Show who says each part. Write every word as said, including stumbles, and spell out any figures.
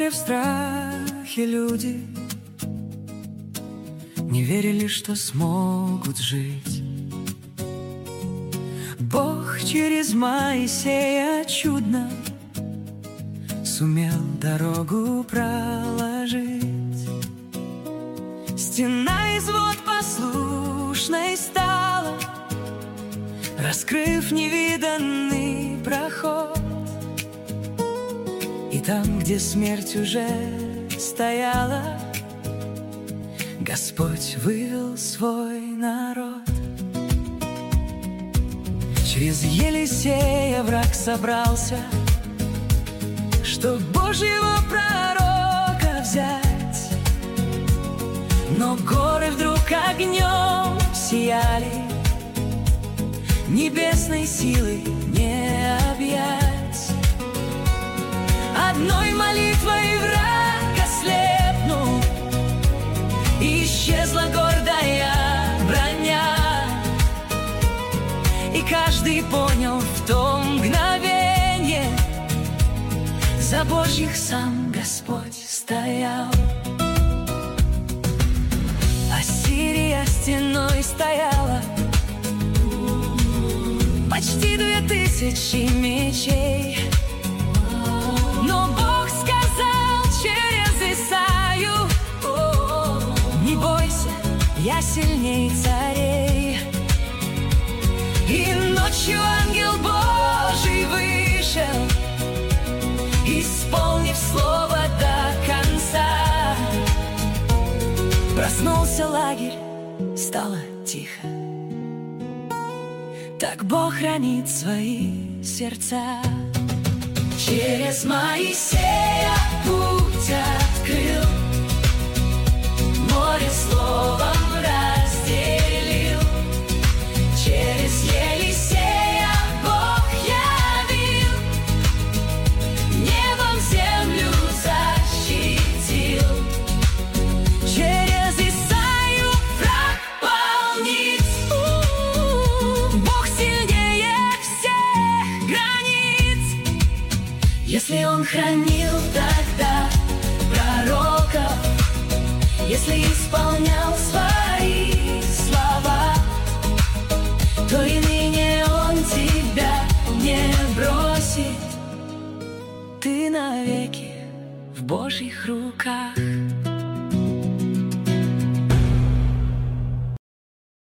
Speaker 1: в страхе люди не верили, что смогут жить. Бог через Моисея чудно сумел дорогу проложить. Стена из вод послушной стала, раскрыв невиданный проход. И там, где смерть уже стояла, Господь вывел свой народ. Через Елисея враг собрался, чтоб Божьего пророка взять. Но горы вдруг огнем сияли, небесной силы не объять. Одной молитвой враг ослепнул, исчезла гордая броня. И каждый понял в то мгновенье, за Божьих сам Господь стоял. Ассирия стеной стояла, почти две тысячи мечей. Но Бог сказал через Исаию: не бойся, я сильней царей. И ночью ангел Божий вышел, исполнив слово до конца. Проснулся лагерь, стало тихо. Так Бог хранит свои сердца. Через Моисея путь открыл, море словом разделил. Через Елисея Бог явил, небом землю защитил. Через Исаию враг полнит, Бог сильнее всех границ. Если Он хранил тогда пророков, если исполнял свои слова, то и ныне Он тебя не бросит. Ты навеки в Божьих руках.